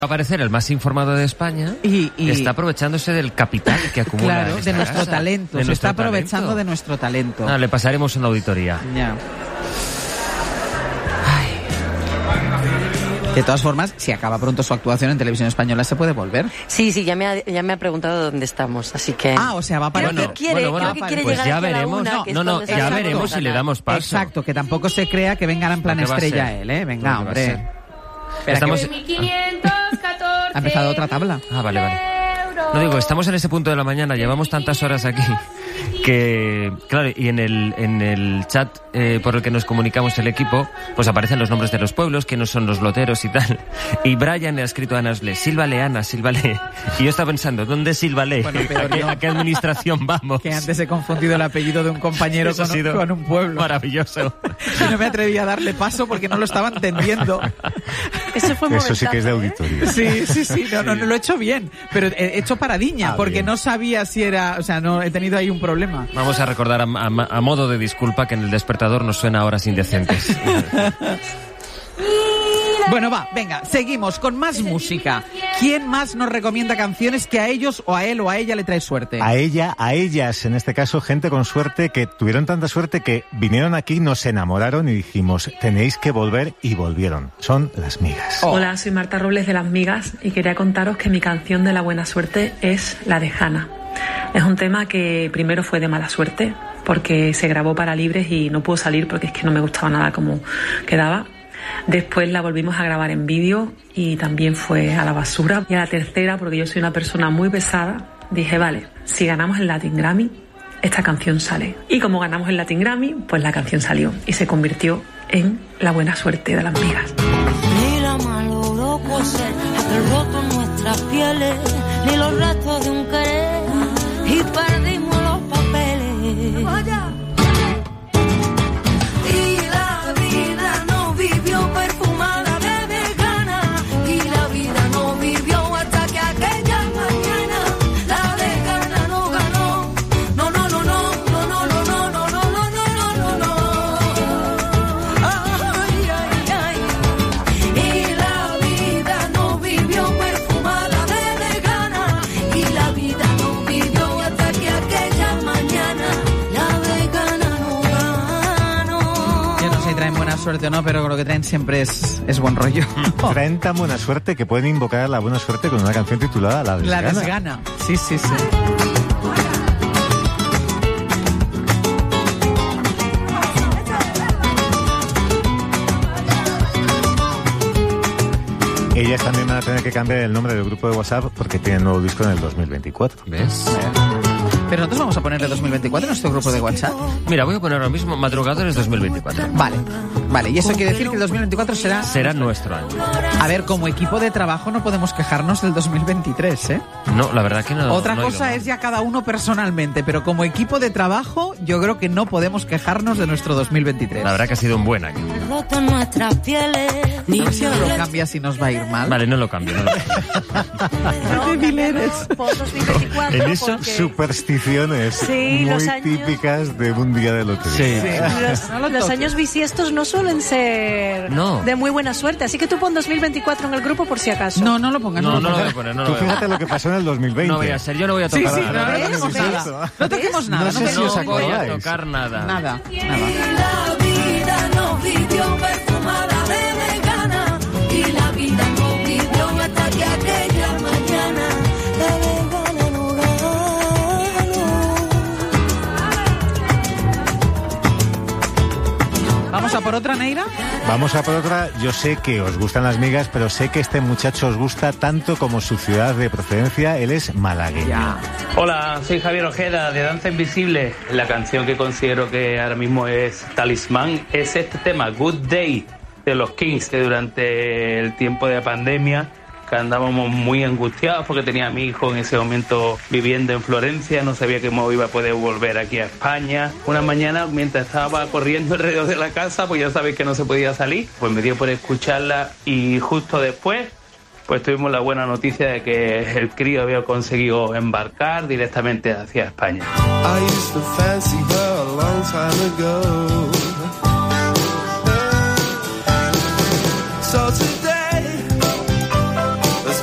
Va a aparecer el más informado de España y está aprovechándose del capital que acumula. Claro, de nuestro talento. Se está aprovechando de nuestro talento. Le pasaremos una auditoría. Ya. De todas formas, si acaba pronto su actuación en Televisión Española, ¿se puede volver? Sí, ya me ha preguntado dónde estamos, así que... o sea, va a aparecer... Creo que quiere pues llegar ya aquí veremos. a la una, Ya veremos si le damos paso. Exacto, que tampoco se crea que vengan en plan estrella él, ¿eh? Venga, hombre. Estamos... Ha empezado otra tabla. Vale. No digo, estamos en ese punto de la mañana, llevamos tantas horas aquí que, claro, y en el chat por el que nos comunicamos el equipo, pues aparecen los nombres de los pueblos, quiénes son los loteros y tal. Y Brian le ha escrito a Ana Osle, sílvale Ana, sílvale. Y yo estaba pensando, ¿dónde sílvale? Bueno, ¿A qué administración vamos? Que antes he confundido el apellido de un compañero con un pueblo. Maravilloso. Y no me atreví a darle paso porque no lo estaba entendiendo. Eso sí que es de auditoría. Sí. No, lo he hecho bien, pero he hecho paradiña porque bien. No sabía si era... O sea, no he tenido ahí un problema. Vamos a recordar a modo de disculpa que en el despertador nos suena a horas indecentes. Bueno, venga, seguimos con más música. ¿Quién más nos recomienda canciones que a ellos o a él o a ella le trae suerte? A ellas, en este caso, gente con suerte que tuvieron tanta suerte que vinieron aquí, nos enamoraron y dijimos, tenéis que volver, y volvieron. Son Las Migas. Hola, soy Marta Robles de Las Migas y quería contaros que mi canción de la buena suerte es la de Hanna. Es un tema que primero fue de mala suerte porque se grabó para Libres y no pudo salir porque es que no me gustaba nada cómo quedaba. Después la volvimos a grabar en vídeo y también fue a la basura. Y a la tercera, porque yo soy una persona muy pesada, dije, vale, si ganamos el Latin Grammy, esta canción sale. Y como ganamos el Latin Grammy, pues la canción salió y se convirtió en la buena suerte de Las Migas. Ni la malogró coser aquel roto en nuestras pieles, ni los restos de un querer, y perdimos los papeles. Vaya. Suerte o no, pero lo que traen siempre es buen rollo. Traen tan buena suerte que pueden invocar la buena suerte con una canción titulada La Desgana. La Desgana, sí. Ellas también van a tener que cambiar el nombre del grupo de WhatsApp porque tienen nuevo disco en el 2024. ¿Ves? Pero nosotros vamos a ponerle 2024 en nuestro grupo de WhatsApp. Mira, voy a poner ahora mismo Madrugadores 2024. Vale, y eso quiere decir que el 2024 será nuestro año. A ver, como equipo de trabajo no podemos quejarnos del 2023, ¿eh? No, la verdad que no. Otra cosa es ya cada uno personalmente, pero como equipo de trabajo yo creo que no podemos quejarnos de nuestro 2023. La verdad que ha sido un buen año. A ver si no lo cambia si nos va a ir mal. Vale, no lo cambio. Por 2024. En eso, porque... supersticiones muy típicas de un día de lotería. Los años bisiestos no suelen ser de muy buena suerte, así que tú pon 2024 en el grupo por si acaso. No lo pongas. No lo voy a poner. Tú fíjate lo que pasó en el 2020. No voy a ser, yo no voy a tocar nada. No toquemos nada. No sé si os voy a acordáis. tocar nada. Nada. La vida nos vivió perfumada de desgana y la vida nos vivió hasta que aquella mañana la desgana no ganó. ¿Vamos a por otra, Neira? Vamos a por otra. Yo sé que os gustan Las Migas, pero sé que este muchacho os gusta tanto como su ciudad de procedencia. Él es malagueño. Hola, soy Javier Ojeda de Danza Invisible. La canción que considero que ahora mismo es talismán es este tema, Good Day, de los Kings, que durante el tiempo de pandemia, que andábamos muy angustiados porque tenía a mi hijo en ese momento viviendo en Florencia, no sabía cómo iba a poder volver aquí a España. Una mañana, mientras estaba corriendo alrededor de la casa, pues ya sabéis que no se podía salir, pues me dio por escucharla y justo después pues tuvimos la buena noticia de que el crío había conseguido embarcar directamente hacia España. I used to fancy her a long time ago.